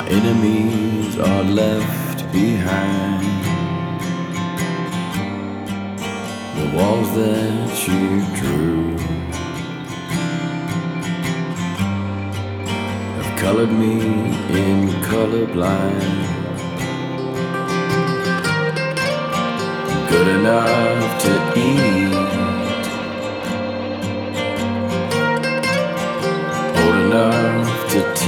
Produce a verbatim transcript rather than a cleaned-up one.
My enemies are left behind. The walls that you drew have colored me in colorblind. Good enough to